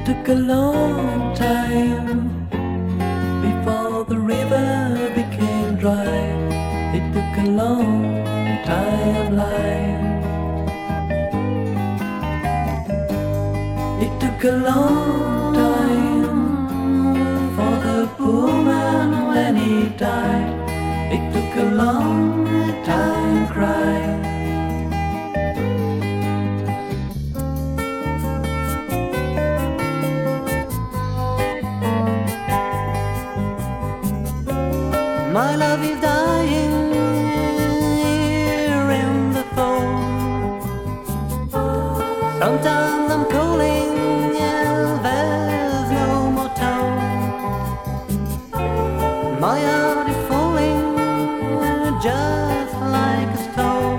took a long time before the river became dry. It took a long timeline. It took a long time for the poor man when he died. It took a long time crying. My love is dying here in the phone. Sometimes I'm calling, yeah, there's no more tone. My heart is falling just like a stone.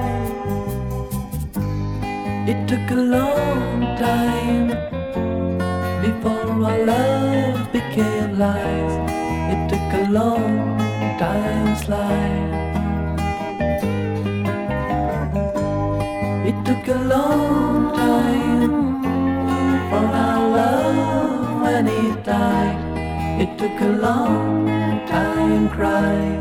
It took a long time before our love became lies. It took a long time slide. It took a long time for our love when it died. It took a long time crying.